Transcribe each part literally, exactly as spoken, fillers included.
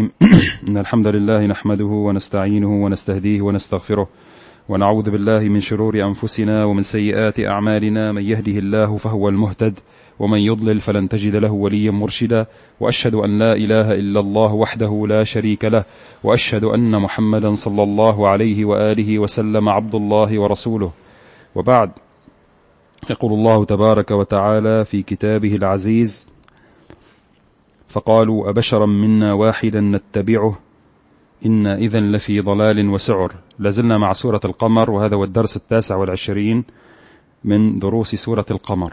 الرحيم. إن الحمد لله نحمده ونستعينه ونستهديه ونستغفره ونعوذ بالله من شرور أنفسنا ومن سيئات أعمالنا. من يهده الله فهو المهتد ومن يضلل فلن تجد له وليا مرشدا. وأشهد أن لا إله إلا الله وحده لا شريك له، وأشهد أن محمدا صلى الله عليه وآله وسلم عبد الله ورسوله. وبعد، يقول الله تبارك وتعالى في كتابه العزيز: فقالوا أبشرا منا واحدا نتبعه إنا إذن لفي ضلال وسعر. لازلنا مع سورة القمر، وهذا هو الدرس التاسع والعشرين من دروس سورة القمر.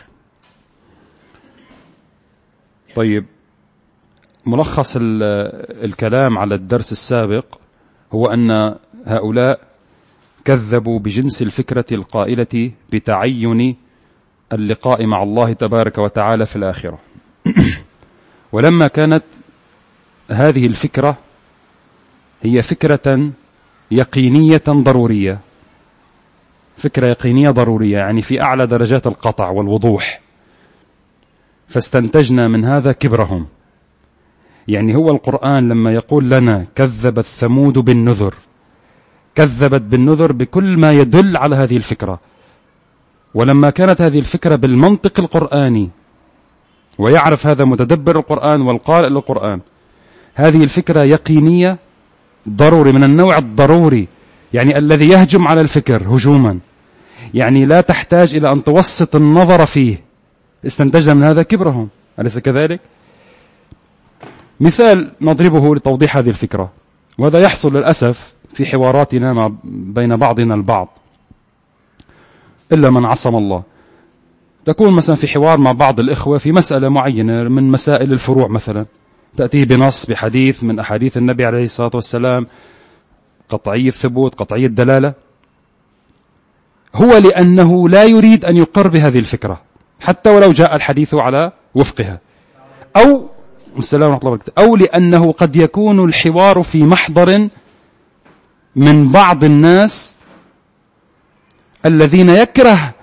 طيب، ملخص الكلام على الدرس السابق هو أن هؤلاء كذبوا بجنس الفكرة القائلة بتعين اللقاء مع الله تبارك وتعالى في الآخرة. ولما كانت هذه الفكرة هي فكرة يقينية ضرورية، فكرة يقينية ضرورية يعني في أعلى درجات القطع والوضوح، فاستنتجنا من هذا كبرهم. يعني هو القرآن لما يقول لنا كذبت ثمود بالنذر، كذبت بالنذر بكل ما يدل على هذه الفكرة. ولما كانت هذه الفكرة بالمنطق القرآني، ويعرف هذا متدبر القرآن والقارئ للقرآن، هذه الفكرة يقينية ضروري من النوع الضروري، يعني الذي يهجم على الفكر هجوما، يعني لا تحتاج إلى أن توسط النظر فيه. استنتجنا من هذا كبرهم، أليس كذلك؟ مثال نضربه لتوضيح هذه الفكرة، وهذا يحصل للأسف في حواراتنا مع بين بعضنا البعض، إلا من عصم الله. تكون مثلا في حوار مع بعض الإخوة في مسألة معينة من مسائل الفروع، مثلا تأتيه بنص بحديث من أحاديث النبي عليه الصلاة والسلام قطعي الثبوت قطعي الدلالة، هو لأنه لا يريد أن يقر بهذه الفكرة حتى ولو جاء الحديث على وفقها، أو السلام ورحمة الله وبركاته، أو لأنه قد يكون الحوار في محضر من بعض الناس الذين يكره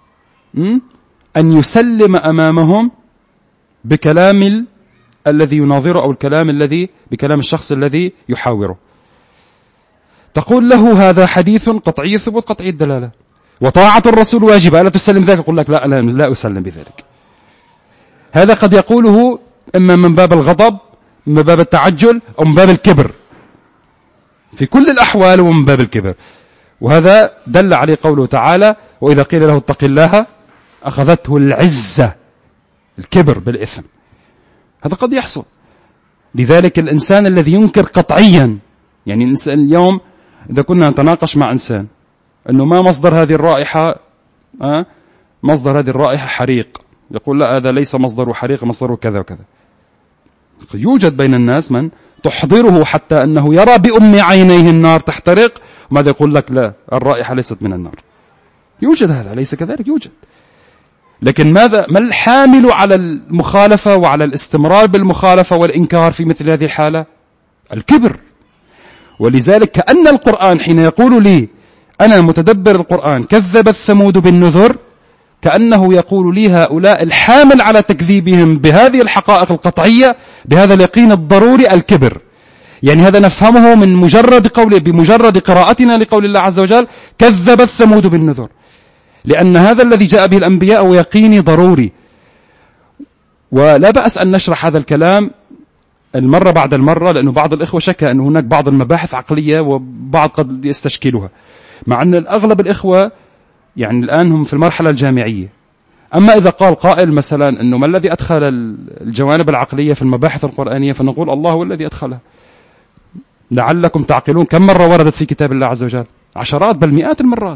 أن يسلم أمامهم بكلام ال... الذي يناظره، أو الكلام الذي بكلام الشخص الذي يحاوره. تقول له هذا حديث قطعي الثبوت قطعي الدلالة وطاعة الرسول واجبة، ألا تسلم ذلك؟ يقول لك لا لا, لا أسلم بذلك. هذا قد يقوله إما من باب الغضب، من باب التعجل، أو من باب الكبر، في كل الأحوال ومن باب الكبر. وهذا دل عليه قوله تعالى: وإذا قيل له اتق الله أخذته العزة، الكبر بالإثم. هذا قد يحصل. لذلك الإنسان الذي ينكر قطعيا، يعني الإنسان اليوم إذا كنا نتناقش مع إنسان أنه ما مصدر هذه الرائحة، أه؟ مصدر هذه الرائحة حريق، يقول لا هذا ليس مصدره حريق، مصدره كذا وكذا. يوجد بين الناس من تحضره حتى أنه يرى بأم عينيه النار تحترق، وماذا يقول لك لا الرائحة ليست من النار. يوجد هذا، ليس كذلك؟ يوجد. لكن ماذا ما الحامل على المخالفة وعلى الاستمرار بالمخالفة والإنكار في مثل هذه الحالة؟ الكبر. ولذلك كأن القرآن حين يقول لي أنا متدبر القرآن كذبت ثمود بالنذر، كأنه يقول لي هؤلاء الحامل على تكذيبهم بهذه الحقائق القطعية بهذا اليقين الضروري الكبر. يعني هذا نفهمه من مجرد قول بمجرد قراءتنا لقول الله عز وجل كذبت ثمود بالنذر، لأن هذا الذي جاء به الأنبياء هو يقيني ضروري. ولا بأس أن نشرح هذا الكلام المرة بعد المرة، لأنه بعض الإخوة شكى أن هناك بعض المباحث عقلية وبعض قد يستشكلها، مع أن أغلب الإخوة يعني الآن هم في المرحلة الجامعية. أما إذا قال قائل مثلا أنه ما الذي أدخل الجوانب العقلية في المباحث القرآنية، فنقول الله هو الذي أدخلها. لعلكم تعقلون كم مرة وردت في كتاب الله عز وجل؟ عشرات بل مئات المرات.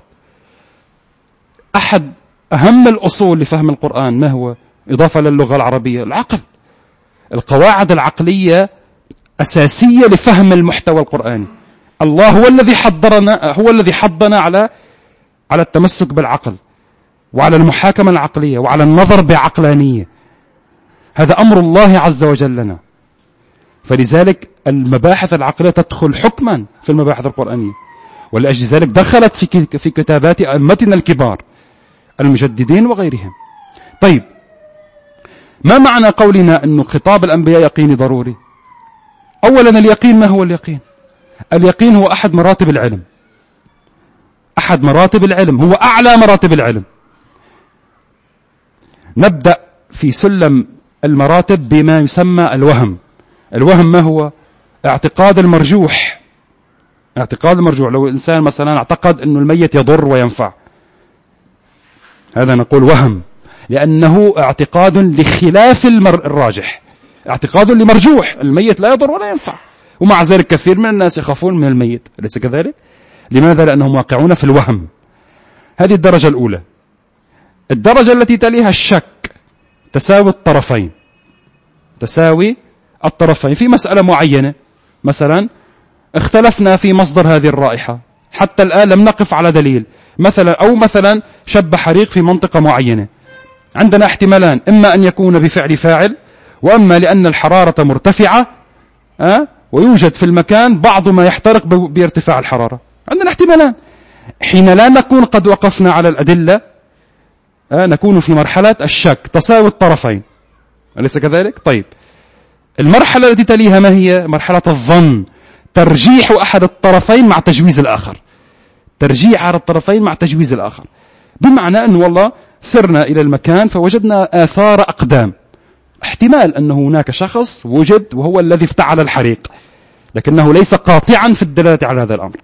أحد أهم الأصول لفهم القرآن ما هو؟ إضافة للغة العربية، العقل. القواعد العقلية أساسية لفهم المحتوى القرآني. الله هو الذي حضرنا، هو الذي حضنا على على التمسك بالعقل وعلى المحاكمة العقلية وعلى النظر بعقلانية. هذا أمر الله عز وجل لنا. فلذلك المباحث العقلية تدخل حكما في المباحث القرآنية، ولأجل ذلك دخلت في في كتابات أئمتنا الكبار المجددين وغيرهم. طيب، ما معنى قولنا أن خطاب الأنبياء يقيني ضروري؟ أولا اليقين. ما هو اليقين؟ اليقين هو أحد مراتب العلم، أحد مراتب العلم، هو أعلى مراتب العلم. نبدأ في سلم المراتب بما يسمى الوهم. الوهم ما هو؟ اعتقاد المرجوح. اعتقاد المرجوح، لو الإنسان مثلا اعتقد أن الميت يضر وينفع، هذا نقول وهم، لأنه اعتقاد لخلاف الراجح، اعتقاد لمرجوح، الميت لا يضر ولا ينفع، ومع ذلك كثير من الناس يخافون من الميت، أليس كذلك؟ لماذا؟ لأنهم واقعون في الوهم. هذه الدرجة الأولى. الدرجة التي تليها الشك، تساوي الطرفين، تساوي الطرفين في مسألة معينة. مثلا اختلفنا في مصدر هذه الرائحة، حتى الآن لم نقف على دليل، مثلا أو مثلا شب حريق في منطقة معينة، عندنا احتمالان، إما أن يكون بفعل فاعل، وأما لأن الحرارة مرتفعة أه؟ ويوجد في المكان بعض ما يحترق بارتفاع الحرارة. عندنا احتمالان. حين لا نكون قد وقفنا على الأدلة أه؟ نكون في مرحلة الشك، تساوي الطرفين، أليس كذلك؟ طيب، المرحلة التي تليها ما هي؟ مرحلة الظن، ترجيح أحد الطرفين مع تجويز الآخر، ترجيح أحد الطرفين مع تجويز الآخر، بمعنى أن والله سرنا إلى المكان فوجدنا آثار أقدام، احتمال أن هناك شخص وجد وهو الذي افتعل الحريق، لكنه ليس قاطعا في الدلالة على هذا الأمر.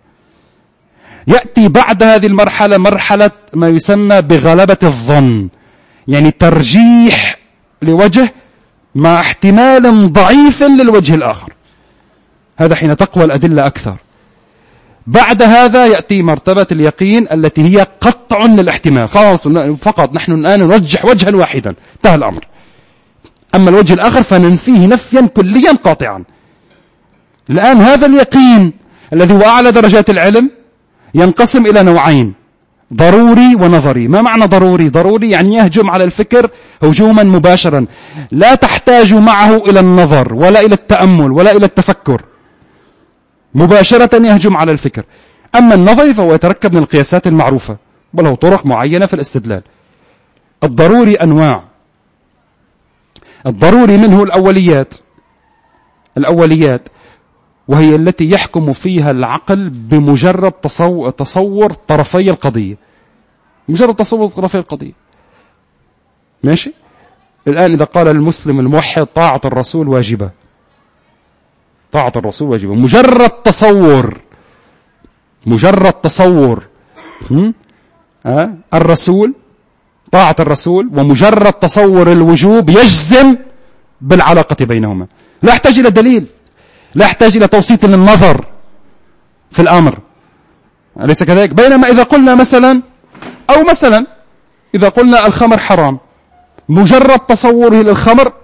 يأتي بعد هذه المرحلة مرحلة ما يسمى بغلبة الظن، يعني ترجيح لوجه مع احتمال ضعيف للوجه الآخر، هذا حين تقوى الأدلة أكثر. بعد هذا يأتي مرتبة اليقين التي هي قطع للاحتمال، خلاص فقط نحن الآن نرجح وجها واحدا، انتهى الأمر. أما الوجه الآخر فننفيه نفيا كليا قاطعا. الآن هذا اليقين الذي هو أعلى درجات العلم ينقسم إلى نوعين، ضروري ونظري. ما معنى ضروري؟ ضروري يعني يهجم على الفكر هجوما مباشرا، لا تحتاج معه إلى النظر ولا إلى التأمل ولا إلى التفكر، مباشرة يهجم على الفكر. أما النظري فهو يتركب من القياسات المعروفة وله طرق معينة في الاستدلال. الضروري أنواع، الضروري منه الأوليات، الأوليات وهي التي يحكم فيها العقل بمجرد تصور, تصور طرفي القضية، مجرد تصور طرفي القضية. ماشي؟ الآن إذا قال المسلم الموحد طاعة الرسول واجبة، طاعة الرسول واجبة، مجرد تصور، مجرد تصور أه؟ الرسول، طاعة الرسول، ومجرد تصور الوجوب يجزم بالعلاقة بينهما، لا يحتاج إلى دليل، لا يحتاج إلى توسيط للنظر في الأمر، أليس كذلك؟ بينما إذا قلنا مثلا، أو مثلا إذا قلنا الخمر حرام، مجرد تصوري للخمر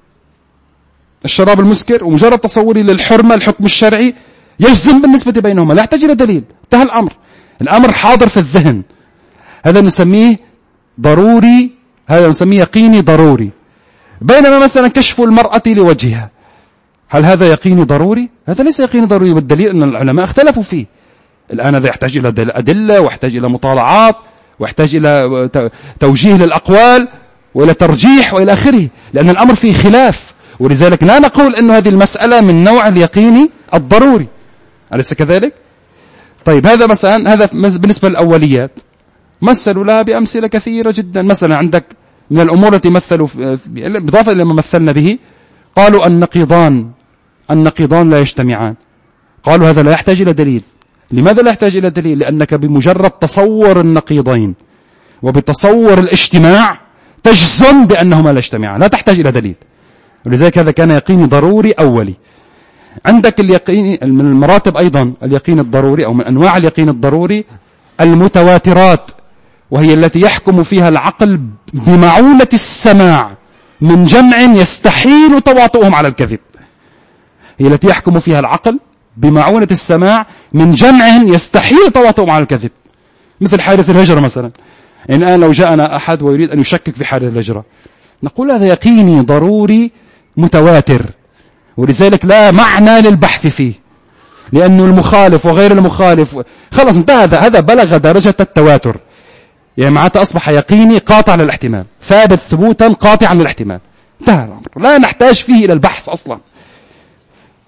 الشراب المسكر ومجرد تصوري للحرمة الحكم الشرعي يجزم بالنسبة بينهما، لا يحتاج إلى دليل، انتهى الأمر، الأمر حاضر في الذهن، هذا نسميه ضروري، هذا نسميه يقيني ضروري. بينما مثلا كشف المرأة لوجهها، هل هذا يقيني ضروري؟ هذا ليس يقيني ضروري، والدليل أن العلماء اختلفوا فيه. الآن هذا يحتاج إلى أدلة ويحتاج إلى مطالعات ويحتاج إلى توجيه للأقوال وإلى ترجيح وإلى آخره، لأن الأمر فيه خلاف، ولذلك لا نقول أن هذه المسألة من نوع اليقيني الضروري، أليس كذلك؟ طيب، هذا مثلا، هذا بالنسبة للأوليات، مثلوا لها بأمثلة كثيرة جدا. مثلا عندك من الأمور التي مثلوا بإضافة إلى ما مثلنا به، قالوا النقيضان، النقيضان لا يجتمعان، قالوا هذا لا يحتاج إلى دليل. لماذا لا يحتاج إلى دليل؟ لأنك بمجرد تصور النقيضين وبتصور الاجتماع تجزم بأنهما لا يجتمعان، لا تحتاج إلى دليل، ولذلك هذا كان يقين ضروري أولي. عندك اليقين من المراتب أيضا اليقين الضروري، أو من أنواع اليقين الضروري المتواترات، وهي التي يحكم فيها العقل بمعونة السماع من جمع يستحيل تواطؤهم على الكذب، هي التي يحكم فيها العقل بمعونة السماع من جمع يستحيل تواطؤهم على الكذب، مثل حادث الهجرة مثلا. إن الآن لو جاءنا أحد ويريد أن يشكك في حادث الهجرة، نقول هذا يقيني ضروري متواتر، ولذلك لا معنى للبحث فيه، لأنه المخالف وغير المخالف خلص انتهى، هذا بلغ درجة التواتر، يعني معناته أصبح يقيني قاطع للاحتمال، ثابت ثبوتا قاطعا للاحتمال، انتهى الأمر، لا نحتاج فيه إلى البحث أصلا.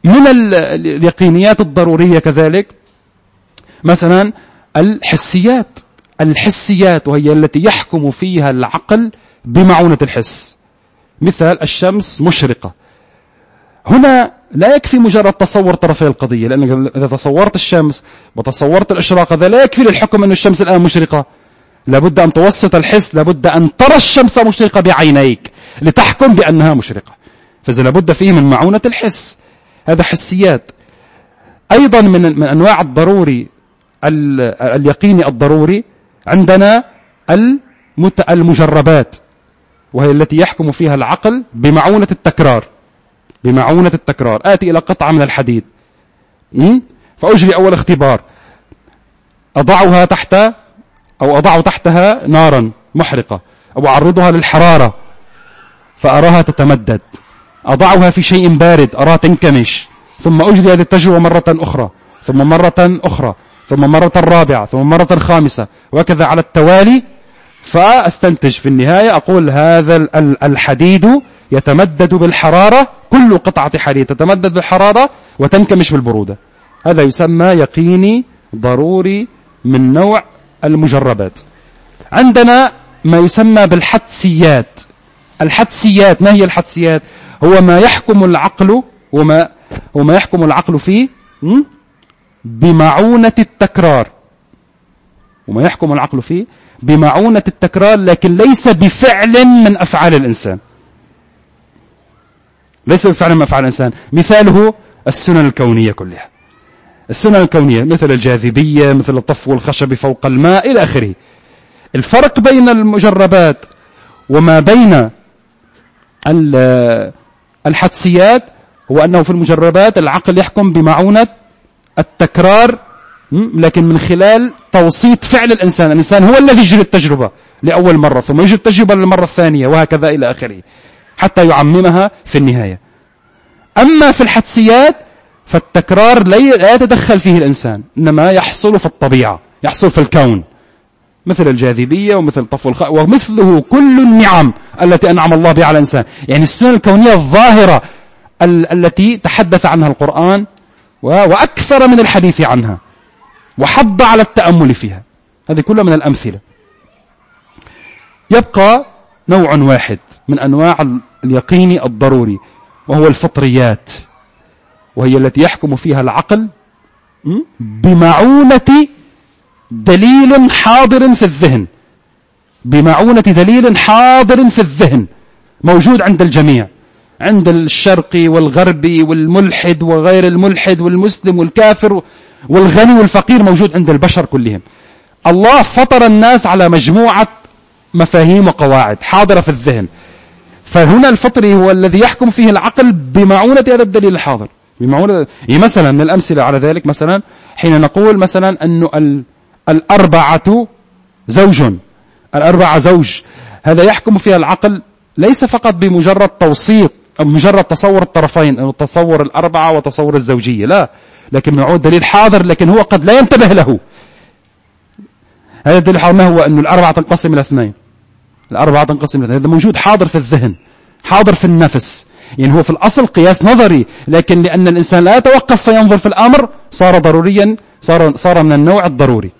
من اليقينيات الضرورية كذلك مثلا الحسيات الحسيات وهي التي يحكم فيها العقل بمعونة الحس. مثال الشمس مشرقة، هنا لا يكفي مجرد تصور طرفي القضية، لأن إذا تصورت الشمس وتصورت الإشراق هذا لا يكفي للحكم أن الشمس الآن مشرقة، لابد أن توسط الحس، لابد أن ترى الشمس مشرقة بعينيك لتحكم بأنها مشرقة، فإذا لابد فيه من معونة الحس. هذا حسيات. أيضا من من أنواع الضروري اليقيني الضروري عندنا المجربات، وهي التي يحكم فيها العقل بمعونة التكرار بمعونة التكرار. آتي إلى قطعة من الحديد فأجري أول اختبار، أضعها تحت أو أضع تحتها نارا محرقة أو أعرضها للحرارة فأراها تتمدد، أضعها في شيء بارد أراها تنكمش، ثم أجري هذه التجربة مرة أخرى ثم مرة أخرى ثم مرة رابعة ثم مرة خامسة وكذا على التوالي، فأستنتج في النهاية أقول هذا الحديد يتمدد بالحرارة، كل قطعة حديد تتمدد بالحرارة وتنكمش بالبرودة. هذا يسمى يقيني ضروري من نوع المجربات. عندنا ما يسمى بالحدسيات. الحدسيات ما هي الحدسيات؟ هو ما يحكم العقل وما وما يحكم العقل فيه بمعونة التكرار وما يحكم العقل فيه بمعونة التكرار، لكن ليس بفعل من أفعال الإنسان ليس بفعل من أفعال الإنسان. مثاله السنن الكونية كلها، السنن الكونية مثل الجاذبية، مثل الطفو الخشب فوق الماء إلى آخره. الفرق بين المجربات وما بين الحدسيات هو أنه في المجربات العقل يحكم بمعونة التكرار، لكن من خلال توسيط فعل الإنسان. الإنسان هو الذي يجري التجربة لأول مرة ثم يجري التجربة للمرة الثانية وهكذا إلى آخره حتى يعممها في النهاية. أما في الحدسيات فالتكرار لا يتدخل فيه الإنسان، إنما يحصل في الطبيعة، يحصل في الكون، مثل الجاذبية ومثل طفو الخ ومثله كل النعم التي أنعم الله بها على الإنسان. يعني السنن الكونية الظاهرة ال التي تحدث عنها القرآن وأكثر من الحديث عنها وحض على التأمل فيها. هذه كلها من الأمثلة. يبقى نوع واحد من أنواع اليقين الضروري وهو الفطريات، وهي التي يحكم فيها العقل بمعونة دليل حاضر في الذهن بمعونة دليل حاضر في الذهن موجود عند الجميع، عند الشرقي والغربي والملحد وغير الملحد والمسلم والكافر والغني والفقير، موجود عند البشر كلهم. الله فطر الناس على مجموعة مفاهيم وقواعد حاضرة في الذهن، فهنا الفطري هو الذي يحكم فيه العقل بمعونة هذا الدليل الحاضر. بمعونة يعني مثلا من الأمثلة على ذلك مثلا حين نقول مثلا أنه الأربعة زوج، الأربعة زوج، هذا يحكم فيها العقل ليس فقط بمجرد توسيط أو مجرد تصور الطرفين أو تصور الأربعة وتصور الزوجية، لا، لكن معود دليل حاضر لكن هو قد لا ينتبه له. هذا الدليل الحاضر ما هو؟ أنه الأربعة تنقسم إلى اثنين، الأربعة تنقسم إلى اثنين، هذا موجود حاضر في الذهن حاضر في النفس. يعني هو في الأصل قياس نظري، لكن لأن الإنسان لا يتوقف فينظر في الأمر صار ضروريا، صار صار من النوع الضروري.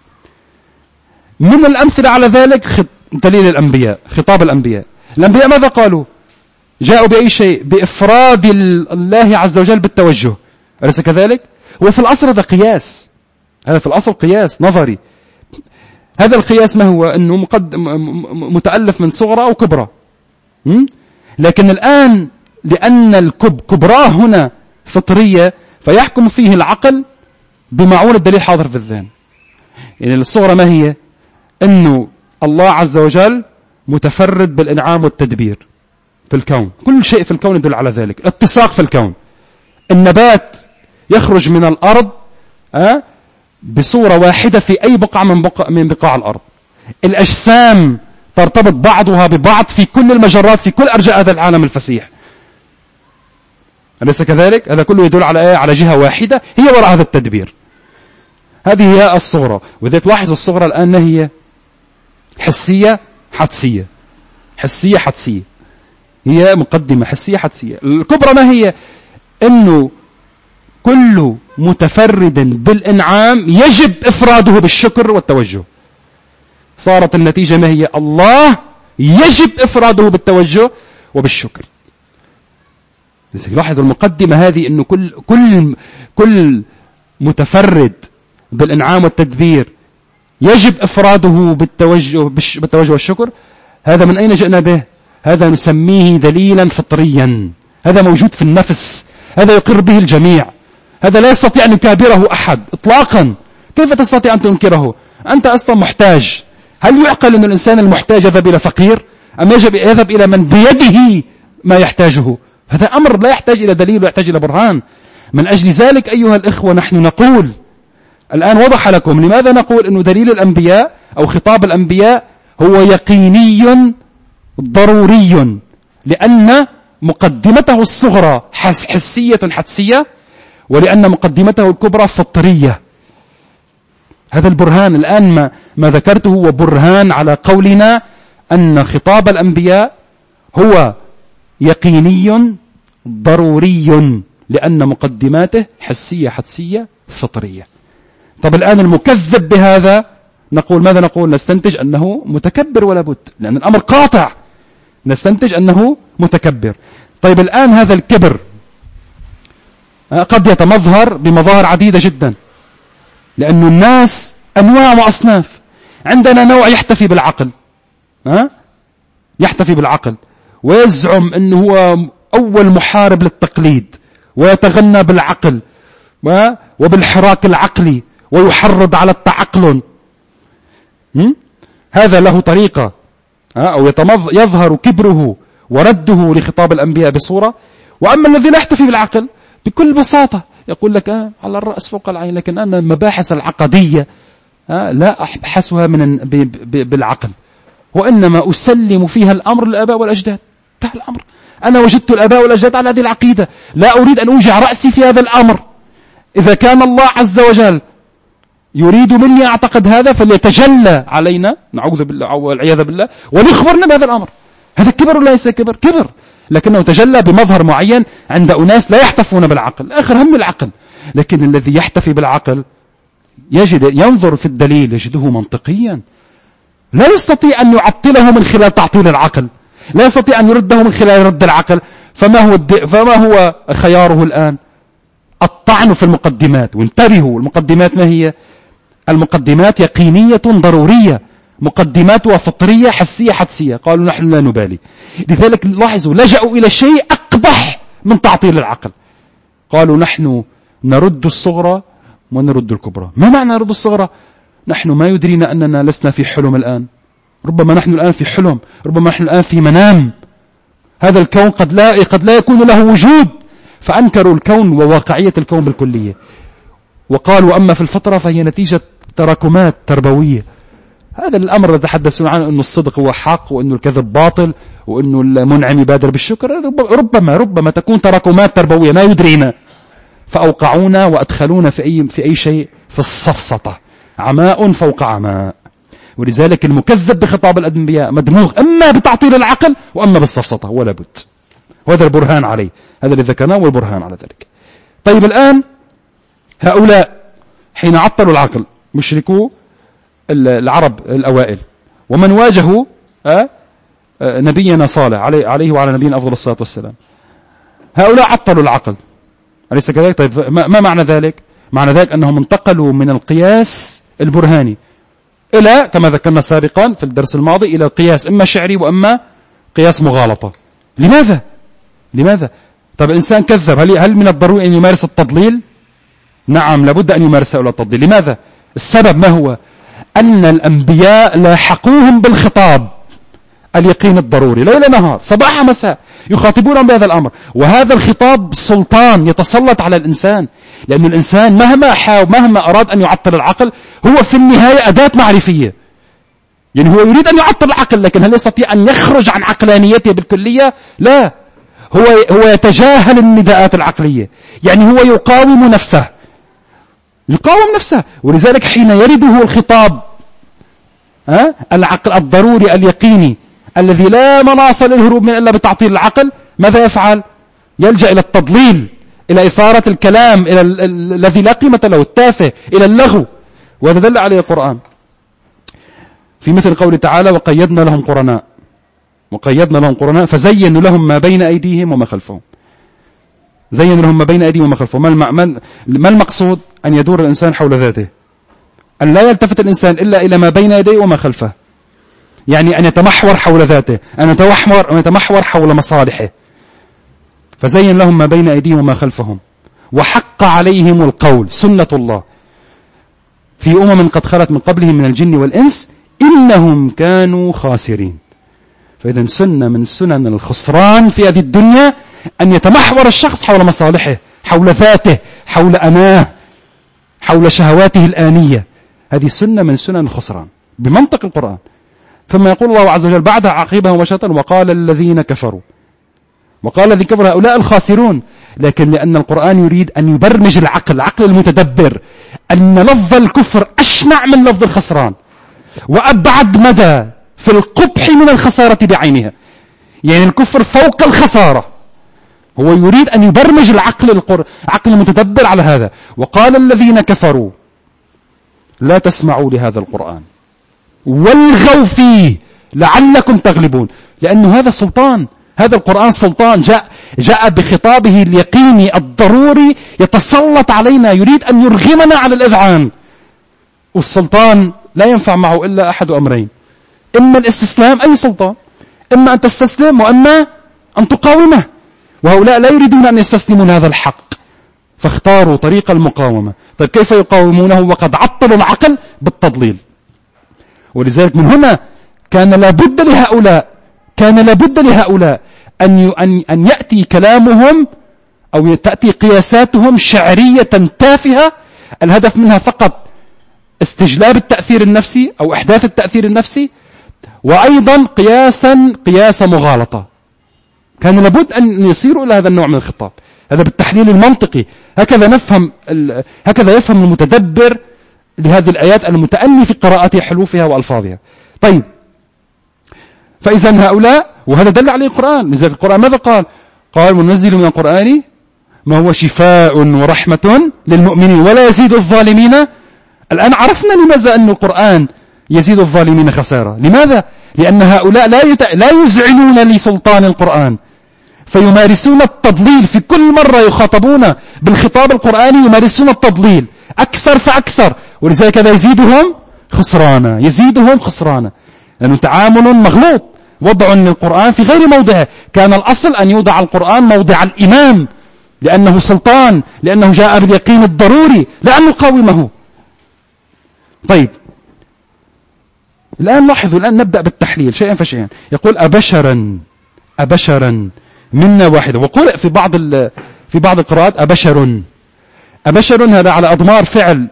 من الأمثلة على ذلك دليل الأنبياء، خطاب الأنبياء. الأنبياء ماذا قالوا؟ جاءوا بأي شيء؟ بإفراد الله عز وجل بالتوجه، أليس كذلك؟ وفي الأصل هذا قياس، هذا في الأصل قياس نظري. هذا القياس ما هو؟ أنه مقدم متألف من صغرى أو كبرى، لكن الآن لأن الكب كبراه هنا فطرية فيحكم فيه العقل بمعونة الدليل حاضر في الذهن. يعني الصغرى ما هي؟ أنه الله عز وجل متفرد بالإنعام والتدبير في الكون، كل شيء في الكون يدل على ذلك. اتساق في الكون، النبات يخرج من الأرض أه؟ بصورة واحدة في أي بقعة من, بقع من بقاع الأرض. الأجسام ترتبط بعضها ببعض في كل المجرات في كل أرجاء هذا العالم الفسيح، أليس كذلك؟ هذا كله يدل على إيه؟ على جهة واحدة هي وراء هذا التدبير. هذه هي الصغرى. وإذا تلاحظ الصغرى الآن هي حسية حدسية، حسية حدسية، هي مقدمة حسية حدسية. الكبرى ما هي؟ إنه كل متفرد بالإنعام يجب إفراده بالشكر والتوجه. صارت النتيجة ما هي؟ الله يجب إفراده بالتوجه وبالشكر. لاحظوا المقدمة هذه، أنه كل, كل, كل متفرد بالإنعام والتدبير يجب إفراده بالتوجه, بالتوجه والشكر. هذا من أين جئنا به؟ هذا نسميه دليلا فطريا، هذا موجود في النفس، هذا يقر به الجميع، هذا لا يستطيع أن يكابره أحد إطلاقا. كيف تستطيع أن تنكره؟ أنت أصلا محتاج. هل يعقل أن الإنسان المحتاج يذهب إلى فقير أم يجب يذهب إلى من بيده ما يحتاجه؟ هذا أمر لا يحتاج إلى دليل ويحتاج إلى برهان. من أجل ذلك أيها الإخوة نحن نقول الآن وضح لكم لماذا نقول أن دليل الأنبياء أو خطاب الأنبياء هو يقيني ضروري، لأن مقدمته الصغرى حسية حدسية، ولأن مقدمته الكبرى فطرية. هذا البرهان الآن ما, ما ذكرته هو برهان على قولنا أن خطاب الأنبياء هو يقيني ضروري، لأن مقدماته حسية حدسية فطرية. طب الآن المكذب بهذا نقول ماذا نقول؟ نستنتج أنه متكبر ولا بد، لأن الأمر قاطع، نستنتج أنه متكبر. طيب الآن هذا الكبر قد يتمظهر بمظاهر عديدة جدا، لأن الناس أنواع وأصناف. عندنا نوع يحتفي بالعقل، ها؟ يحتفي بالعقل ويزعم أنه هو أول محارب للتقليد، ويتغنى بالعقل وبالحراك العقلي ويحرض على التعقل. هذا له طريقة، أو يظهر كبره ورده لخطاب الأنبياء بصورة. وأما الذي لا يحتفي بالعقل بكل بساطة يقول لك آه على الرأس فوق العين، لكن أنا المباحث العقدية آه لا أبحثها من بالعقل، وإنما أسلم فيها الأمر للآباء والأجداد. انتهى الأمر. أنا وجدت الآباء والأجداد على هذه العقيدة، لا أريد أن أوجع رأسي في هذا الأمر. إذا كان الله عز وجل يريد مني أعتقد هذا فليتجلى علينا، نعوذ بالله والعياذ بالله، وليخبرنا بهذا الأمر. هذا كبر ولا ليس كبر؟ كبر، لكنه تجلى بمظهر معين عند أناس لا يحتفون بالعقل، آخر هم العقل. لكن الذي يحتفي بالعقل يجد ينظر في الدليل يجده منطقيا، لا يستطيع أن يعطله من خلال تعطيل العقل، لا يستطيع أن يرده من خلال رد العقل. فما هو فما هو خياره الآن؟ الطعن في المقدمات. وانتبهوا، المقدمات ما هي؟ المقدمات يقينية ضرورية، مقدماتها فطرية حسية حدسية. قالوا نحن لا نبالي. لذلك لاحظوا لجأوا إلى شيء أقبح من تعطيل العقل. قالوا نحن نرد الصغرى ونرد الكبرى. ما معنى نرد الصغرى؟ نحن ما يدرينا أننا لسنا في حلم الآن، ربما نحن الآن في حلم، ربما نحن الآن في منام. هذا الكون قد لا قد لا يكون له وجود. فأنكروا الكون وواقعية الكون بالكلية. وقالوا أما في الفطرة فهي نتيجة تراكمات تربوية. هذا الأمر الذي تحدثون عنه، أنه الصدق هو حق، وأنه الكذب باطل، وأنه المنعم يبادر بالشكر، ربما ربما تكون تراكمات تربوية ما يدرينا. فأوقعونا وأدخلونا في أي في أي شيء في السفسطة، عماء فوق عماء. ولذلك المكذب بخطاب الأنبياء مدموغ أما بتعطيل العقل وأما بالسفسطة، ولا بد. وهذا البرهان عليه، هذا اللي ذكرناه والبرهان على ذلك. طيب الآن هؤلاء حين عطلوا العقل مشركوا العرب الأوائل، ومن واجهوا نبينا صالح عليه وعلى نبينا أفضل الصلاة والسلام، هؤلاء عطلوا العقل، أليس كذلك؟ طيب ما معنى ذلك؟ معنى ذلك أنهم انتقلوا من القياس البرهاني إلى كما ذكرنا سابقا في الدرس الماضي إلى قياس إما شعري وإما قياس مغالطة. لماذا؟ لماذا؟ طيب الإنسان كذب، هل هل من الضروري أن يمارس التضليل؟ نعم، لابد أن يمارس هؤلاء التضليل. لماذا؟ السبب ما هو؟ أن الأنبياء لاحقوهم بالخطاب اليقين الضروري ليل نهار صباح مساء، يخاطبونهم بهذا الأمر. وهذا الخطاب سلطان يتسلط على الإنسان، لأن الإنسان مهما حاول مهما أراد أن يعطل العقل هو في النهاية أداة معرفية. يعني هو يريد أن يعطل العقل، لكن هل يستطيع أن يخرج عن عقلانيته بالكلية؟ لا، هو هو يتجاهل النداءات العقلية، يعني هو يقاوم نفسه يقاوم نفسه. ولذلك حين يرده الخطاب ها العقل الضروري اليقيني الذي لا مناص للهروب من إلا بتعطيل العقل، ماذا يفعل؟ يلجأ إلى التضليل إلى إثارة الكلام إلى ال- ال- الذي لا قيمة له، التافه، إلى اللغو، وهذا دل عليه القرآن في مثل قوله تعالى: وقيدنا لهم قرناء وقيدنا لهم قرناء فزينوا لهم ما بين أيديهم وما خلفهم. زينوا لهم ما بين أيديهم وما خلفهم. ما, الم... ما المقصود؟ أن يدور الإنسان حول ذاته، أن لا يلتفت الإنسان إلا إلى ما بين يديه وما خلفه، يعني أن يتمحور حول ذاته، أن يتمحور, أن يتمحور حول مصالحه. فزين لهم ما بين أيديهم وما خلفهم وحق عليهم القول، سنة الله في أمم قد خلت من قبلهم من الجن والإنس إنهم كانوا خاسرين. فإذا سنة من سنن الخسران في هذه الدنيا أن يتمحور الشخص حول مصالحه، حول ذاته، حول أناه، حول شهواته الآنية. هذه سنة من سنن الخسران بمنطق القرآن. ثم يقول الله عز وجل بعدها عقيبها مباشرة: وقال الذين كفروا. وقال الذين كفروا هؤلاء الخاسرون. لكن لأن القرآن يريد أن يبرمج العقل، العقل المتدبر، أن لفظ الكفر أشنع من لفظ الخسران وأبعد مدى في القبح من الخسارة بعينها. يعني الكفر فوق الخسارة. هو يريد أن يبرمج العقل القر... عقل المتدبر على هذا. وقال الذين كفروا لا تسمعوا لهذا القرآن والغوا فيه لعلكم تغلبون. لأنه هذا سلطان، هذا القرآن سلطان، جاء, جاء بخطابه اليقيني الضروري يتسلط علينا، يريد أن يرغمنا على الإذعان. والسلطان لا ينفع معه إلا أحد أمرين: إما الاستسلام، أي سلطان، إما أن تستسلم وإما أن تقاومه. وهؤلاء لا يريدون أن يستسلموا هذا الحق، فاختاروا طريق المقاومة. طيب كيف يقاومونه وقد عطلوا العقل؟ بالتضليل. ولذلك من هنا كان لابد لهؤلاء كان لابد لهؤلاء أن أن أن يأتي كلامهم أو تأتي قياساتهم شعرية تافهة الهدف منها فقط استجلاب التأثير النفسي أو إحداث التأثير النفسي، وأيضا قياسا قياس مغالطة. كان لابد أن يصيروا إلى هذا النوع من الخطاب. هذا بالتحليل المنطقي. هكذا نفهم هكذا يفهم المتدبر لهذه الآيات المتأني في قراءة حروفها وألفاظها. طيب، فإذا هؤلاء، وهذا دل عليه القرآن. لذلك القرآن ماذا قال؟ قال: وننزل من القرآن ما هو شفاء ورحمة للمؤمنين ولا يزيد الظالمين. الآن عرفنا لماذا أن القرآن يزيد الظالمين خسارة. لماذا؟ لأن هؤلاء لا, يت... لا يزعنون لسلطان القرآن، فيمارسون التضليل. في كل مرة يخاطبون بالخطاب القرآني يمارسون التضليل أكثر فأكثر، ولذلك هذا يزيدهم خسرانا يزيدهم خسرانا لأنه تعامل مغلوط، وضع للقرآن في غير موضعه. كان الأصل أن يوضع القرآن موضع الإمام، لأنه سلطان، لأنه جاء باليقين الضروري، لا أن نقاومه. طيب، الآن لاحظوا، الآن نبدأ بالتحليل شيئا فشيئا. يقول: أبشرا أبشرا منا واحدة. وقول في بعض في بعض القراءات أبشر. أبشر هذا على أضمار فعل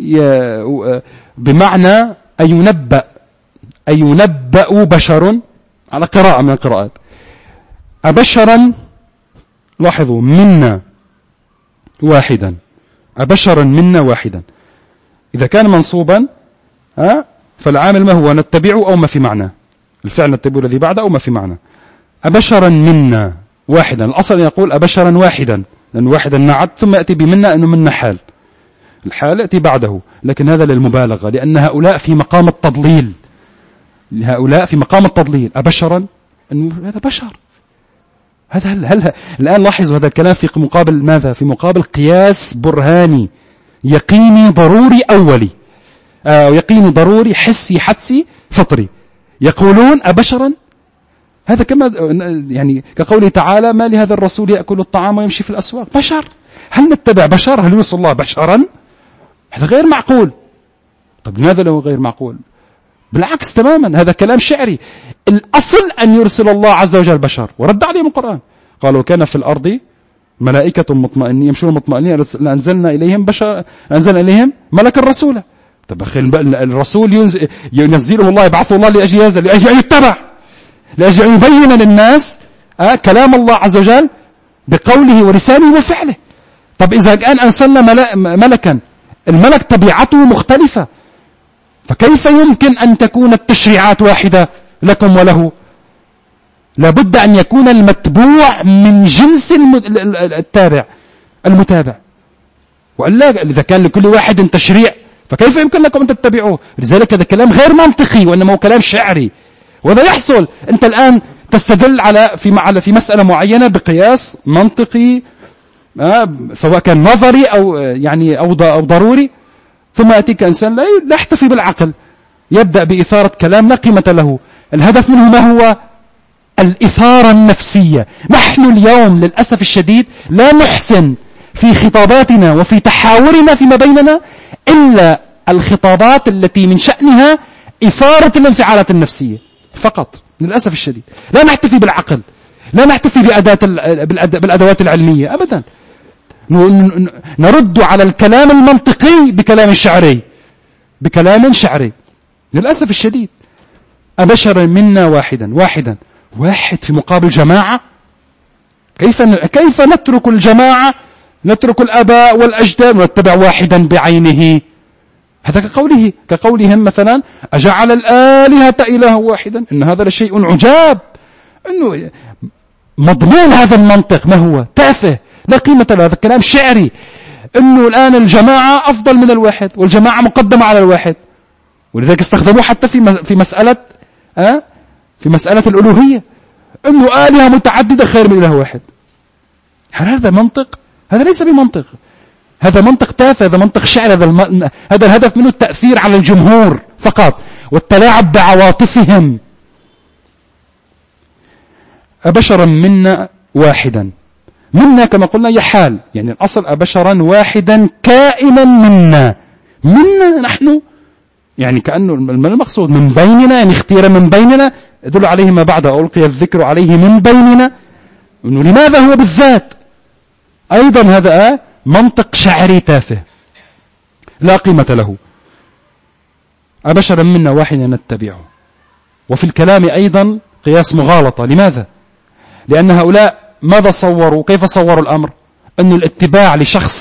بمعنى أن ينبأ أن ينبأ بشر، على قراءة من القراءات. أبشرا، لاحظوا، منا واحدا. أبشرا منا واحدا. إذا كان منصوبا ها فالعامل ما هو؟ نتبعه أو ما في معنى، الفعل نتبعه الذي بعده أو ما في معنى. أبشرا منا واحدا، الأصل يقول أبشرا واحدا، لأن واحدا نعت، ثم يأتي بمنا أنه منا حال، الحال يأتي بعده، لكن هذا للمبالغة، لأن هؤلاء في مقام التضليل. هؤلاء في مقام التضليل. أبشرا، أنه هذا بشر. هذا هل هل الآن لاحظوا هذا الكلام في مقابل ماذا؟ في مقابل قياس برهاني يقيني ضروري أولي، أو يقيني ضروري حسي حدسي فطري. يقولون أبشرا، هذا كما يعني كقوله تعالى: ما لهذا الرسول يأكل الطعام ويمشي في الأسواق. بشر، هل نتبع بشر؟ هل يوصل الله بشرا؟ هذا غير معقول. طب لماذا لو غير معقول؟ بالعكس تماما، هذا كلام شعري. الأصل أن يرسل الله عز وجل بشر، ورد عليهم القرآن. قالوا: كان في الأرض ملائكة مطمئنين يمشون مطمئنين لأنزلنا إليهم بشر أنزلنا إليهم ملك الرسول. طب أخي، الرسول ينزل ينزله الله، يبعثه الله لأجل هذا، لأجل أن يتبع، لأجل أن يبين للناس آه كلام الله عز وجل بقوله ولسانه وفعله. طب إذا كان أنزلنا ملكا، الملك طبيعته مختلفة، فكيف يمكن أن تكون التشريعات واحدة لكم وله؟ لابد أن يكون المتبوع من جنس التابع. المتابع. وإلا إذا كان لكل واحد تشريع فكيف يمكن لكم أن تتبعوه؟ لذلك هذا كلام غير منطقي وإنما هو كلام شعري. وهذا يحصل. أنت الآن تستدل على في في مسألة معينة بقياس منطقي آه سواء كان نظري أو يعني أو أو ضروري، ثم يأتيك إنسان لا لا يحتفي بالعقل، يبدأ بإثارة كلام لا قيمة له. الهدف منه ما هو؟ الإثارة النفسية. نحن اليوم للأسف الشديد لا نحسن في خطاباتنا وفي تحاورنا فيما بيننا إلا الخطابات التي من شأنها إثارة الانفعالات النفسية فقط. للأسف الشديد لا نحتفي بالعقل، لا نحتفي بأداة بالأدوات العلمية أبدا. نرد على الكلام المنطقي بكلام شعري بكلام شعري للأسف الشديد. أبشر منا واحدا واحدا واحد في مقابل جماعة؟ كيف كيف نترك الجماعة، نترك الآباء والأجداد ونتبع واحدا بعينه؟ هذا كقوله كقولهم مثلا أجعل الآلهة إله واحدا، إن هذا لشيء عجاب. إنه مضمون هذا المنطق ما هو؟ تافه لا قيمة له. هذا كلام شعري، إنه الآن الجماعة أفضل من الواحد والجماعة مقدمة على الواحد، ولذلك استخدموه حتى في في مسألة أه؟ في مسألة الألوهية، إنه آلهة متعددة خير من إله واحد. هل هذا منطق؟ هذا ليس بمنطق، هذا منطق تافه، هذا منطق شعر. هذا, الم... هذا الهدف منه التأثير على الجمهور فقط والتلاعب بعواطفهم. أبشرا منا واحدا، منا كما قلنا يحال، يعني الأصل أبشرا واحدا كائنا منا، منا نحن، يعني كأنه المقصود من بيننا، يعني اختير من بيننا، يدل عليه ما بعد ألقي الذكر عليه من بيننا. إنه لماذا هو بالذات؟ أيضا هذا منطق شعري تافه لا قيمة له. أبشرا منا واحدا نتبعه. وفي الكلام أيضا قياس مغالطة. لماذا؟ لأن هؤلاء ماذا صوروا؟ كيف صوروا الأمر؟ أن الاتباع لشخص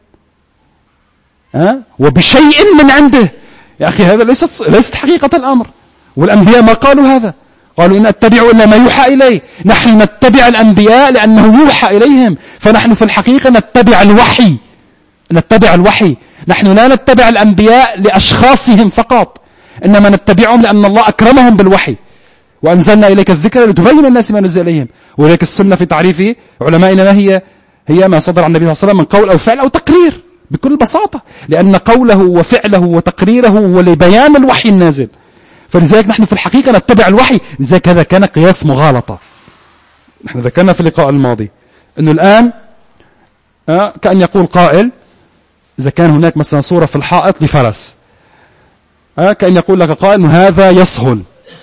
أه؟ وبشيء من عنده. يا أخي هذا ليست, ليست حقيقة الأمر. والأنبياء ما قالوا هذا، قالوا إن أتبعوا إلا ما يوحى إليه. نحن نتبع الأنبياء لأنه يوحى إليهم، فنحن في الحقيقة نتبع الوحي، نتبع الوحي. نحن لا نتبع الأنبياء لأشخاصهم فقط، إنما نتبعهم لأن الله أكرمهم بالوحي، وأنزلنا إليك الذكر لتبين الناس ما نزل إليهم. ولذلك السنة في تعريف علمائنا ما هي؟ هي ما صدر عن النبي صلى الله عليه وسلم من قول أو فعل أو تقرير بكل بساطة، لأن قوله وفعله وتقريره هو لبيان الوحي النازل. فلذلك نحن في الحقيقة نتبع الوحي. لذلك هذا كان قياس مغالطة. نحن ذكرنا في اللقاء الماضي أنه الآن آه كأن يقول قائل إذا كان هناك مثلا صورة في الحائط لفرس، آه كأن يقول لك قائل هذا يسهل.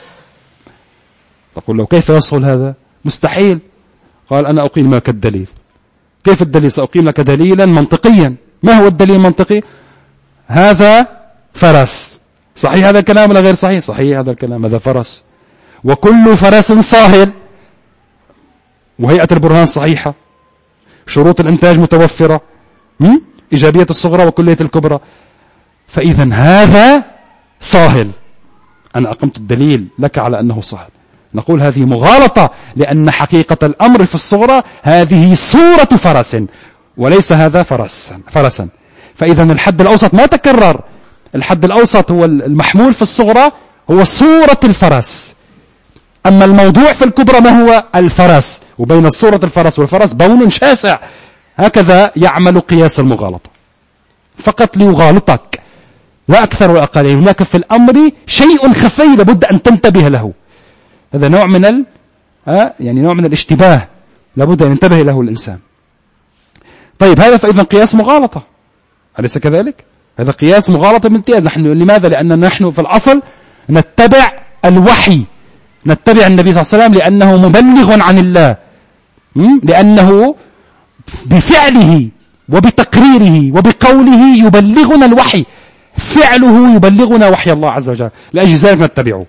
تقول له كيف يسهل هذا؟ مستحيل. قال أنا أقيم لك الدليل. كيف الدليل؟ سأقيم لك دليلا منطقيا. ما هو الدليل المنطقي؟ هذا فرس. صحيح هذا الكلام ولا غير صحيح؟ صحيح هذا الكلام، هذا فرس، وكل فرس صاهل، وهيئة البرهان صحيحة، شروط الإنتاج متوفرة، إيجابية الصغرى وكلية الكبرى، فإذا هذا صاهل. أنا أقمت الدليل لك على أنه صاهل. نقول هذه مغالطة، لأن حقيقة الأمر في الصغرى هذه صورة فرس وليس هذا فرس فرسا. فإذا الحد الأوسط ما تكرر. الحد الأوسط هو المحمول في الصغرى هو صورة الفرس، أما الموضوع في الكبرى ما هو؟ الفرس، وبين صورة الفرس والفرس بون شاسع. هكذا يعمل قياس المغالطة فقط ليغالطك لا أكثر ولا أقل. هناك في الأمر شيء خفي لابد أن تنتبه له. هذا نوع من ال آه يعني نوع من الاشتباه لابد أن ينتبه له الإنسان. طيب هذا فإذا قياس مغالطة، أليس كذلك؟ هذا قياس مغالطة بامتياز. نحن لماذا؟ لأننا نحن في الأصل نتبع الوحي، نتبع النبي صلى الله عليه وسلم لأنه مبلغ عن الله، لأنه بفعله وبتقريره وبقوله يبلغنا الوحي، فعله يبلغنا وحي الله عز وجل، لأجل ذلك نتبعه.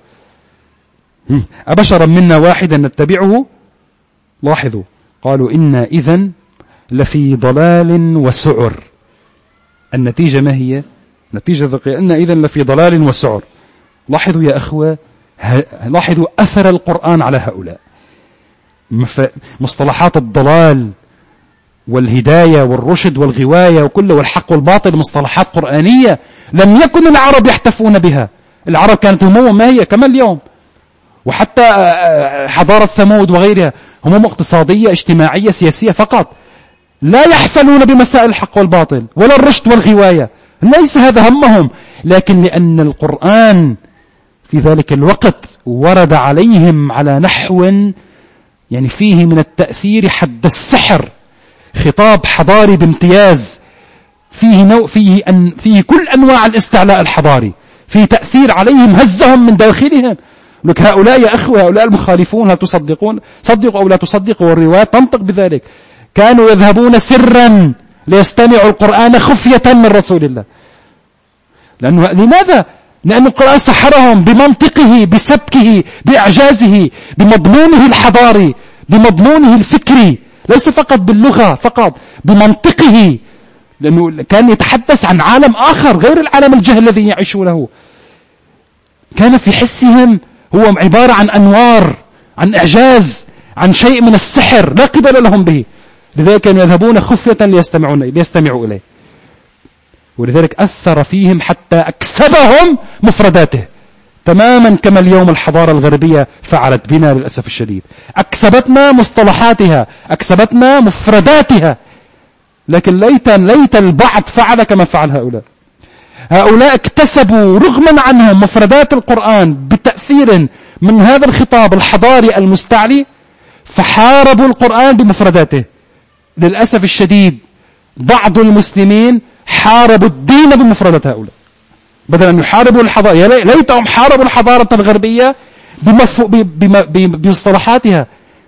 أبشرا منا واحدا نتبعه. لاحظوا قالوا إنا إذن لفي ضلال وسعر. النتيجة ما هي؟ نتيجة ذكية إن إذن لفي ضلال وسعر. لاحظوا يا أخوة، لاحظوا أثر القرآن على هؤلاء. مصطلحات الضلال والهداية والرشد والغواية وكل والحق والباطل مصطلحات قرآنية لم يكن العرب يحتفون بها. العرب كانت هموم ما هي كما اليوم، وحتى حضارة ثمود وغيرها هموم اقتصادية اجتماعية سياسية فقط، لا يحفلون بمسائل الحق والباطل ولا الرشد والغواية، ليس هذا همهم. لكن لأن القرآن في ذلك الوقت ورد عليهم على نحو يعني فيه من التأثير حد السحر، خطاب حضاري بامتياز، فيه نوع فيه أن فيه كل أنواع الاستعلاء الحضاري، فيه تأثير عليهم هزهم من داخلهم. لك هؤلاء يا أخوة، هؤلاء المخالفون هل تصدقون؟ صدقوا أو لا تصدقوا، والرواية تنطق بذلك. كانوا يذهبون سرا ليستمعوا القرآن خفية من رسول الله. لأنه لماذا؟ لأن القرآن سحرهم بمنطقه، بسبكه، بإعجازه، بمضمونه الحضاري، بمضمونه الفكري، ليس فقط باللغة فقط، بمنطقه، لأنه كان يتحدث عن عالم آخر غير العالم الجهل الذي يعيشونه. كان في حسهم هو عبارة عن أنوار، عن إعجاز، عن شيء من السحر لا قبل لهم به. لذلك كانوا يذهبون خفية ليستمعون ليستمعوا إليه، ولذلك أثر فيهم حتى أكسبهم مفرداته تماما كما اليوم الحضارة الغربية فعلت بنا للأسف الشديد. أكسبتنا مصطلحاتها، أكسبتنا مفرداتها، لكن ليت ليت البعض فعل كما فعل هؤلاء. هؤلاء اكتسبوا رغما عنهم مفردات القرآن بتأثير من هذا الخطاب الحضاري المستعلي، فحاربوا القرآن بمفرداته. للأسف الشديد بعض المسلمين حاربوا الدين بمفردات هؤلاء بدل أن يحاربوا الحضارة. يا ليتهم حاربوا الحضارة الغربية بمف... بمصطلحاتها،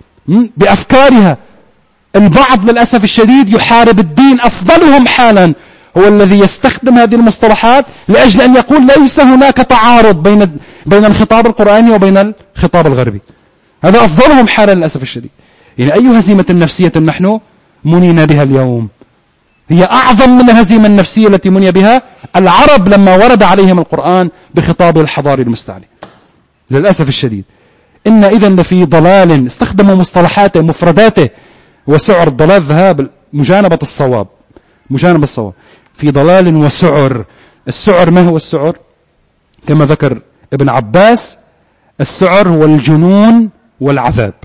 بأفكارها. البعض للأسف الشديد يحارب الدين، أفضلهم حالا هو الذي يستخدم هذه المصطلحات لأجل أن يقول ليس هناك تعارض بين بين الخطاب القرآني وبين الخطاب الغربي. هذا أفضلهم حالا للأسف الشديد. يعني أي هزيمة نفسية نحن منينا بها اليوم؟ هي أعظم من الهزيمة النفسية التي مني بها العرب لما ورد عليهم القرآن بخطابه الحضاري المستعلي. للأسف الشديد إن إذن لفي ضلال، استخدموا مصطلحاته مفرداته، وسعر الضلال ذهاب مجانبة الصواب، مجانبة الصواب في ضلال وسعر. السعر ما هو السعر؟ كما ذكر ابن عباس السعر هو الجنون والعذاب.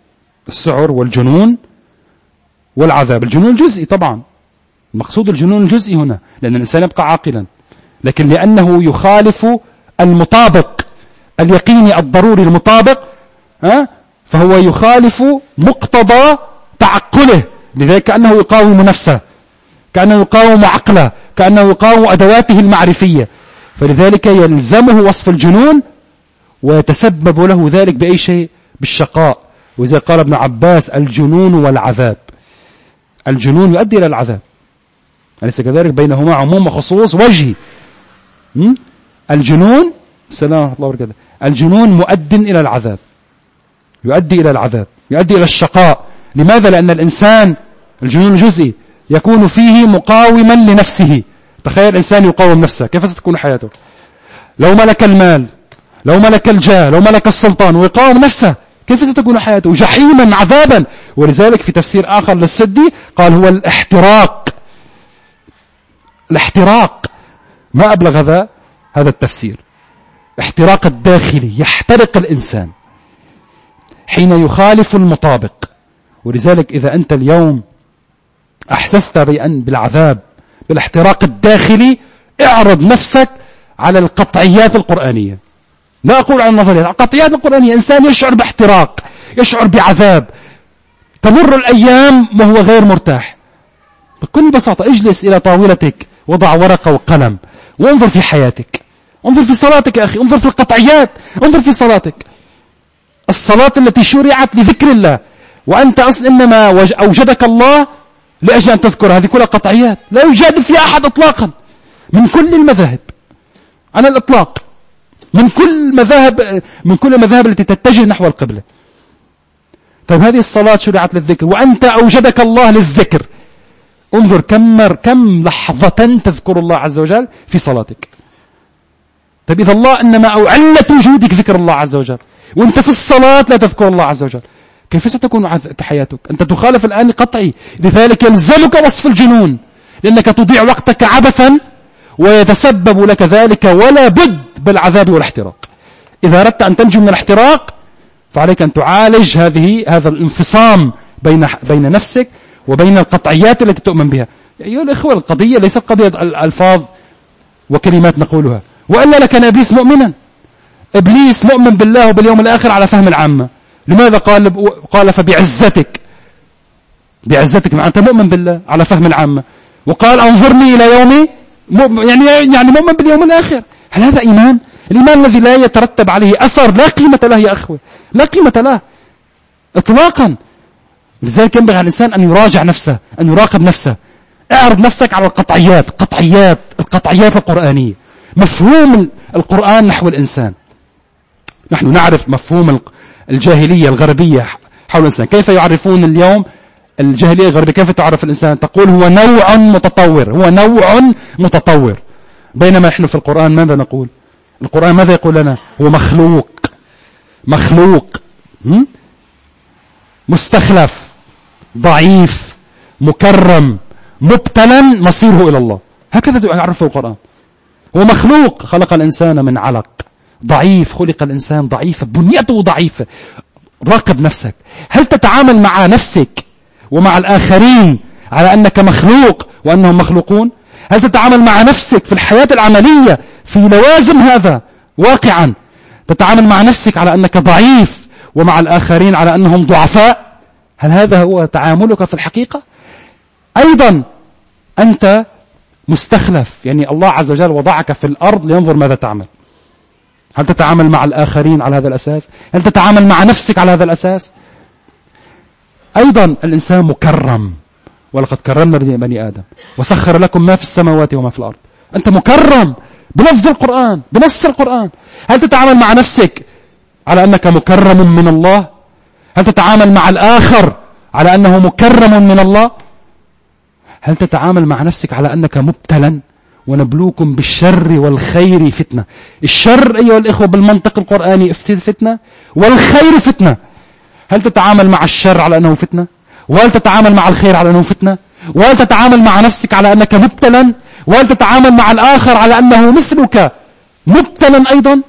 السعر والجنون والعذاب. الجنون الجزئي طبعا، المقصود الجنون الجزئي هنا لأن الإنسان يبقى عاقلا، لكن لأنه يخالف المطابق اليقيني الضروري المطابق، ها فهو يخالف مقتضى تعقله، لذلك كأنه يقاوم نفسه، كأنه يقاوم عقله، كأنه يقاوم أدواته المعرفية، فلذلك يلزمه وصف الجنون ويتسبب له ذلك بأي شيء؟ بالشقاء. وإذا قال ابن عباس الجنون والعذاب، الجنون يؤدي إلى العذاب، أليس كذلك؟ بينهما عموم وخصوص وجهي. الجنون سلام الله وبركاته، الجنون مؤد إلى العذاب، يؤدي إلى العذاب، يؤدي إلى الشقاء. لماذا؟ لأن الإنسان الجنون الجزئي يكون فيه مقاوما لنفسه. تخيل الإنسان يقاوم نفسه، كيف ستكون حياته؟ لو ملك المال، لو ملك الجاه، لو ملك السلطان ويقاوم نفسه، كيف ستكون حياته؟ جحيما عذابا. ولذلك في تفسير آخر للسدي قال هو الاحتراق. الاحتراق ما أبلغ هذا هذا التفسير. احتراق الداخلي، يحترق الإنسان حين يخالف المطابق. ولذلك إذا أنت اليوم أحسست بأن بالعذاب بالاحتراق الداخلي، اعرض نفسك على القطعيات القرآنية. لا أقول عن النظريات، القطعيات القرآنية. إنسان يشعر باحتراق، يشعر بعذاب، تمر الأيام وهو غير مرتاح. بكل بساطة اجلس إلى طاولتك، وضع ورقة وقلم وانظر في حياتك، انظر في صلاتك يا أخي، انظر في القطعيات، انظر في صلاتك. الصلاة التي شرعت لذكر الله، وأنت أصلا إنما أوجدك الله لأجل أن تذكر، هذه كلها قطعيات لا يجادل فيها أحد إطلاقا من كل المذاهب على الإطلاق، من كل مذاهب من كل المذاهب التي تتجه نحو القبلة. طيب هذه الصلاة شرعت للذكر وأنت أوجدك الله للذكر، انظر كم كم لحظة تذكر الله عز وجل في صلاتك. طيب إذا الله إنما علة وجودك ذكر الله عز وجل، وأنت في الصلاة لا تذكر الله عز وجل، كيف ستكون حياتك؟ أنت تخالف الآن قطعي، لذلك يلزمك وصف الجنون، لأنك تضيع وقتك عبثا ويتسبب لك ذلك ولا بد بالعذاب والاحتراق. إذا أردت أن تنجو من الاحتراق فعليك أن تعالج هذه هذا الانفصام بين بين نفسك وبين القطعيات التي تؤمن بها. أيها الإخوة، القضية ليست قضية الألفاظ وكلمات نقولها، وإلا لكان إبليس مؤمنا. إبليس مؤمن بالله وباليوم الآخر على فهم العامة. لماذا قال قال فبعزتك؟ بعزتك مع أنت مؤمن بالله على فهم العامة، وقال أنظرني إلى يومي يعني يعني مؤمن باليوم الآخر. هل هذا إيمان؟ الإيمان الذي لا يترتب عليه أثر لا قيمة له يا أخوة، لا قيمة له إطلاقا. لذلك ينبغي على الإنسان أن يراجع نفسه، أن يراقب نفسه. اعرض نفسك على القطعيات القطعيات القطعيات القرآنية، مفهوم القرآن نحو الإنسان. نحن نعرف مفهوم الجاهلية الغربية حول الإنسان. كيف يعرفون اليوم الجاهلية الغربية؟ كيف تعرف الإنسان؟ تقول هو نوع متطور، هو نوع متطور. بينما نحن في القرآن ماذا نقول؟ القرآن ماذا يقول لنا؟ هو مخلوق، مخلوق مستخلف ضعيف مكرم مبتلا مصيره إلى الله. هكذا يعرفه القرآن. هو مخلوق، خلق الإنسان من علق، ضعيف، خلق الإنسان ضعيفا، بنيته ضعيفة. راقب نفسك. هل تتعامل مع نفسك ومع الآخرين على أنك مخلوق وأنهم مخلوقون؟ هل تتعامل مع نفسك في الحياة العملية في لوازم هذا واقعا؟ تتعامل مع نفسك على أنك ضعيف ومع الآخرين على أنهم ضعفاء؟ هل هذا هو تعاملك في الحقيقة؟ أيضا أنت مستخلف، يعني الله عز وجل وضعك في الأرض لينظر ماذا تعمل. هل تتعامل مع الآخرين على هذا الأساس؟ هل تتعامل مع نفسك على هذا الأساس؟ أيضا الإنسان مكرم، ولقد كرمنا بني آدم وسخر لكم ما في السماوات وما في الأرض. أنت مكرم بلفظ القرآن، بنص القرآن. هل تتعامل مع نفسك على أنك مكرم من الله؟ هل تتعامل مع الآخر على أنه مكرم من الله؟ هل تتعامل مع نفسك على أنك مبتلا؟ ونبلوكم بالشر والخير فتنة. الشر أيها الإخوة بالمنطق القرآني فتنة، والخير فتنة. هل تتعامل مع الشر على أنه فتنة؟ وهل تتعامل مع الخير على أنه فتنة؟ وهل تتعامل مع نفسك على أنك مبتلا؟ وهل تتعامل مع الآخر على أنه مثلك مبتلا أيضا؟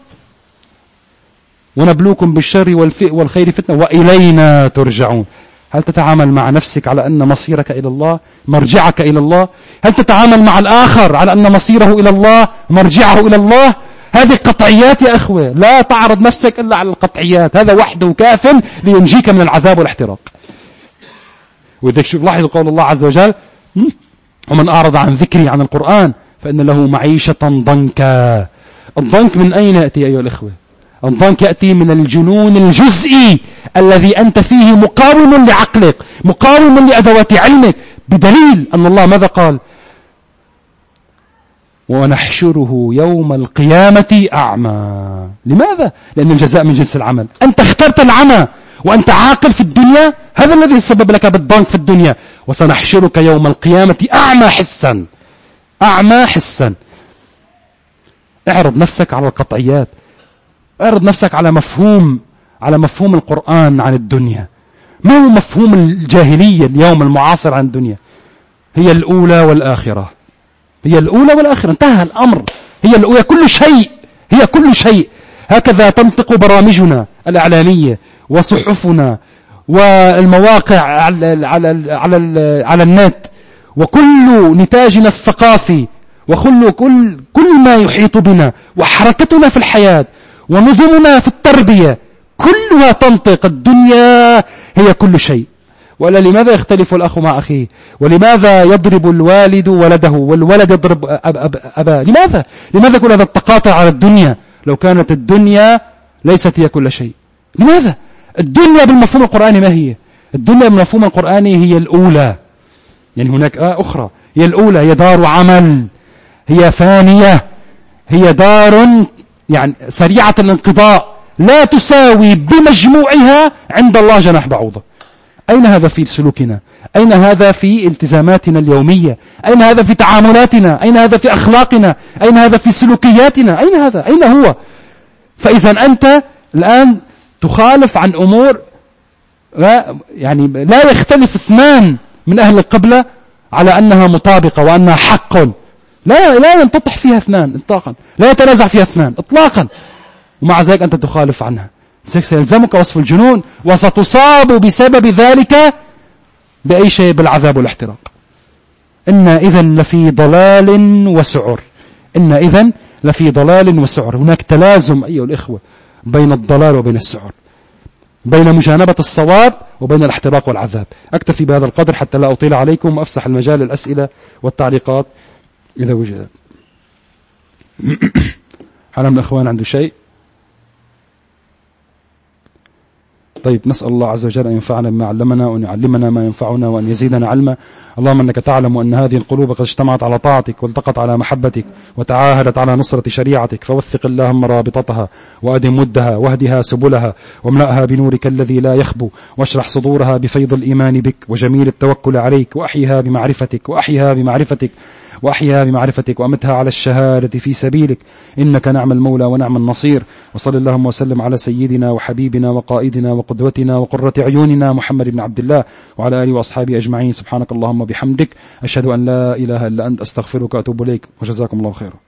ونبلوكم بالشر والخير فتنة وإلينا ترجعون. هل تتعامل مع نفسك على أن مصيرك إلى الله، مرجعك إلى الله؟ هل تتعامل مع الآخر على أن مصيره إلى الله، مرجعه إلى الله؟ هذه قطعيات يا أخوة، لا تعرض نفسك إلا على القطعيات، هذا وحده كاف لينجيك من العذاب والاحتراق. وإذا شوف لاحظ قول الله عز وجل ومن أعرض عن ذكري عن القرآن فإن له معيشة ضنكا. الضنك من أين يأتي أيها الإخوة؟ الضنك يأتي من الجنون الجزئي الذي أنت فيه مقاوم لعقلك، مقاوم لأدوات علمك، بدليل أن الله ماذا قال؟ ونحشره يوم القيامة أعمى. لماذا؟ لأن الجزاء من جنس العمل. أنت اخترت العمى وأنت عاقل في الدنيا، هذا الذي سبب لك بالضنك في الدنيا. وسنحشرك يوم القيامة أعمى حسا، أعمى حسا. اعرض نفسك على القطعيات، اعرض نفسك على مفهوم على مفهوم القرآن عن الدنيا. ما هو مفهوم الجاهلية اليوم المعاصر عن الدنيا؟ هي الأولى والآخرة، هي الأولى والآخرة، انتهى الأمر. هي الأولى، كل شيء، هي كل شيء. هكذا تنطق برامجنا الإعلامية وصحفنا والمواقع على على على على النت، وكل نتاجنا الثقافي، وكل كل كل ما يحيط بنا، وحركتنا في الحياة، ونظمنا في التربية، كلها تنطق الدنيا هي كل شيء. ولا لماذا يختلف الأخ مع أخيه؟ ولماذا يضرب الوالد ولده والولد يضرب أب أب أباه؟ لماذا؟ لماذا كل هذا التقاطع على الدنيا لو كانت الدنيا ليست هي كل شيء؟ لماذا؟ الدنيا بالمفهوم القرآني ما هي؟ الدنيا بالمفهوم القرآني هي الأولى، يعني هناك آه أخرى. هي الأولى، هي دار عمل، هي فانية، هي دار يعني سريعة الانقضاء، لا تساوي بمجموعها عند الله جناح بعوضة. أين هذا في سلوكنا؟ أين هذا في التزاماتنا اليومية؟ أين هذا في تعاملاتنا؟ أين هذا في أخلاقنا؟ أين هذا في سلوكياتنا؟ أين هذا؟ أين هو؟ فإذا أنت الآن تخالف عن أمور لا يعني لا يختلف اثنان من أهل القبلة على أنها مطابقة وأنها حق، لا لا ينتطح فيها اثنان اطلاقا، لا يتنازع فيها اثنان اطلاقا، ومع ذلك أنت تخالف عنها، سيلزمك وصف الجنون وستصاب بسبب ذلك بأي شيء؟ بالعذاب والاحتراق. إن إذن لفي ضلال وسعر، إن إذن لفي ضلال وسعر. هناك تلازم أيها الإخوة بين الضلال وبين السعر، بين مجانبة الصواب وبين الاحتراق والعذاب. أكتفي بهذا القدر حتى لا أطيل عليكم وأفسح المجال للأسئلة والتعليقات إذا وجدت. هل من الأخوان عنده شيء؟ طيب، نسأل الله عز وجل أن ينفعنا بما علمنا وأن يعلمنا ما ينفعنا وأن يزيدنا علما. اللهم أنك تعلم أن هذه القلوب قد اجتمعت على طاعتك والتقت على محبتك وتعاهدت على نصرة شريعتك، فوثق اللهم رابطتها وأدم ودها واهدها سبلها واملأها بنورك الذي لا يخبو، واشرح صدورها بفيض الإيمان بك وجميل التوكل عليك، وأحيها بمعرفتك وأحيها بمعرفتك وأحيها بمعرفتك وأمتها على الشهادة في سبيلك، إنك نعم المولى ونعم النصير. وصل اللهم وسلم على سيدنا وحبيبنا وقائدنا وقدوتنا وقرة عيوننا محمد بن عبد الله وعلى آله وأصحابه أجمعين. سبحانك اللهم وبحمدك، أشهد أن لا إله إلا أنت، أستغفرك وأتوب إليك، وجزاكم الله خيرا.